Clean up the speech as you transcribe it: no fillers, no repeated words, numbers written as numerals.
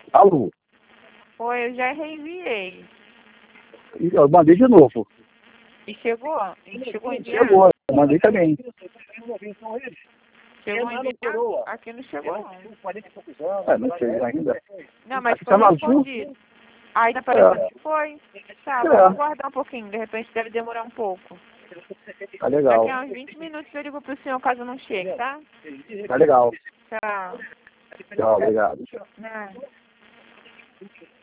Alô? Oi, eu já reenviei. Eu mandei de novo. E chegou? Chegou enviado? Chegou, eu mandei também. Chegou enviado? Aqui não chegou, não. É, não chegou ainda. Não, mas Aqui foi tá azul. respondido. Aí tá parecendo que foi. Tá, É. vamos aguardar um pouquinho. De repente deve demorar um pouco. Tá legal. Daqui a uns 20 minutos eu ligo pro senhor caso não chegue, tá? Tá legal. Tchau. Tchau, obrigado. Não.